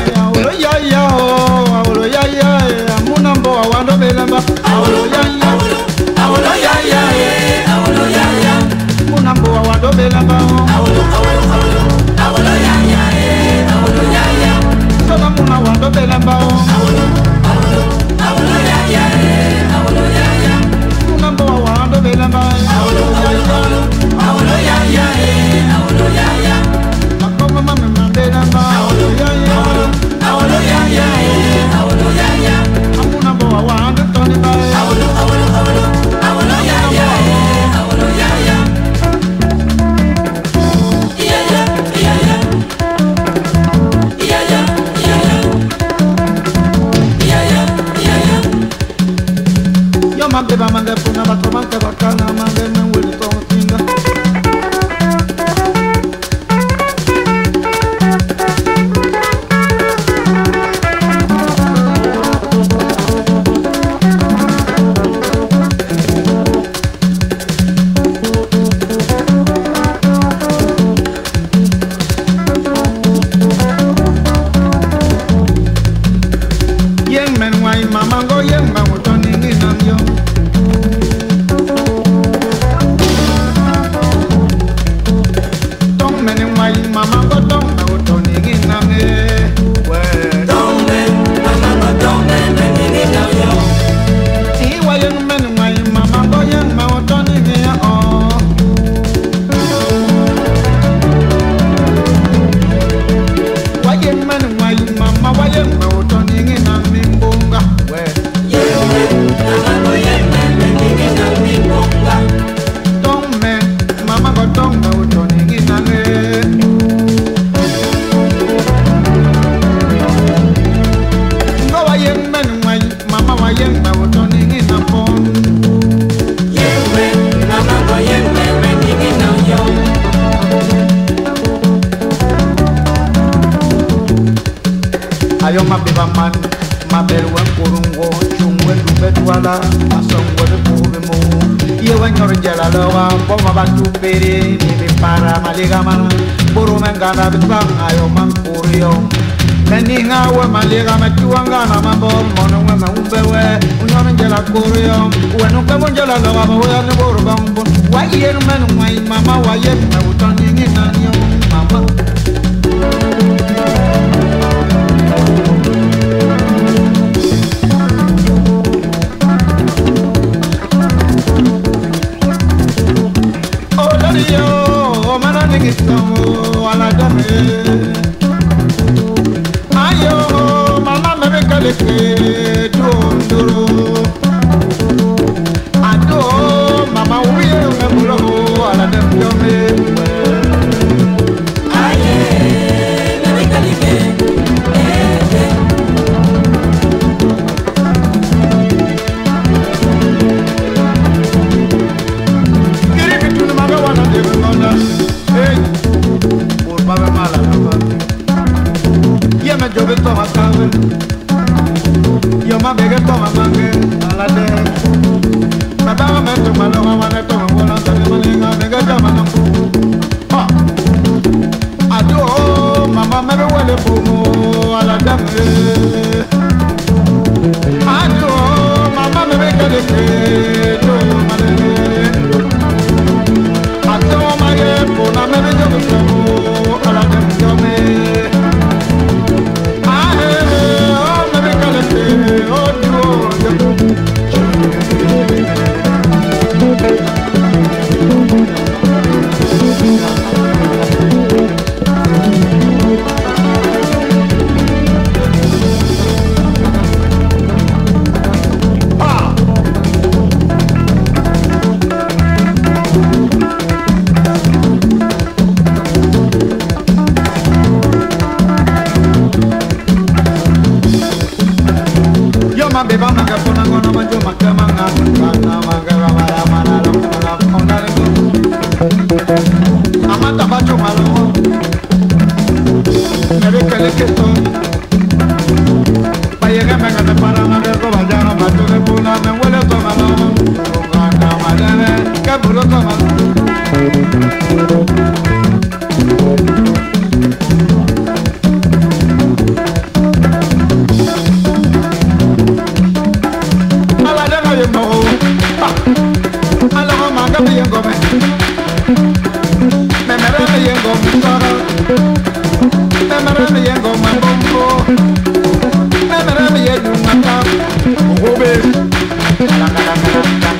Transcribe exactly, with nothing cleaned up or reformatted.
awolo ya ya awolo ya ya amuna mbo awando belamba awolo ya ya awolo ya ya awolo ya ya amuna mbo awando belamba awolo awolo awolo awolo ya ya awolo ya ya sona muna awando belamba awolo awolo awolo ya ya awolo ya ya amuna mbo awando belamba awolo awolo awolo ya ya awolo ya ya makoma mama belamba awolo ya ya awolo ya ya awolo ya ya amuna mbo awando toni ba awolo awolo awolo awolo ya ya awolo ya ya ya ya ya ya ya ya ya ya ya ya yo mande ba mande puna ba to mande ba kana mande men wili to tinga mama go yeng ma utoni nginam yo tong men wai mama go tong ma utoni nginam e we tong men mama go tong men nginam yo ti wa yeng men wai mama go yeng ma utoni nginam o wa yeng men wai mama wa yeng ma utoni nginam mi bunga we mama go yeng men nginam mi bunga tong men mama go tong ma utoni nginam e go wa yeng men wai mama wa yeng ma utoni nginam pon yeng men mama go yeng men nginam yo ayo mabiba man maberwa kurungo chungwe lubetwala asongwe kubi mu yewa nyor jala lawa boma batu pere ni para maliga man buru mengana bitang ayo man kurio nani ngawe maliga matuanga na mambor mono ngama umbewe unyor jala kurio wenu kamo jala lawa bawa ni buru bambo wa yenu menu mai mama wa yenu na utani ni nanyo mama yo mana ningi tawo ala dame ayo mama mebe kale ke dondoro ado mama uye ngebulo ala dame dome aye mebe kale ke hey, por baba mala baba. Ye me jobe toma kawe. Yo ma bege toma mange ala de. Baba me toma lo ma ne toma wala tane malinga bege toma no. Ha. Ado mama me be wele pomo ala dame. Ado mama me be kale ke do male. Pona me me jogo ala dem jome ah oh me me kale oh do beba manga pona ngono manjo manga manga manga manga manga manga manga manga amata bacho malo nebe kele keto bayega manga me para na de ko bajana bacho de puna me huele to malo manga manga ke buro to malo Thank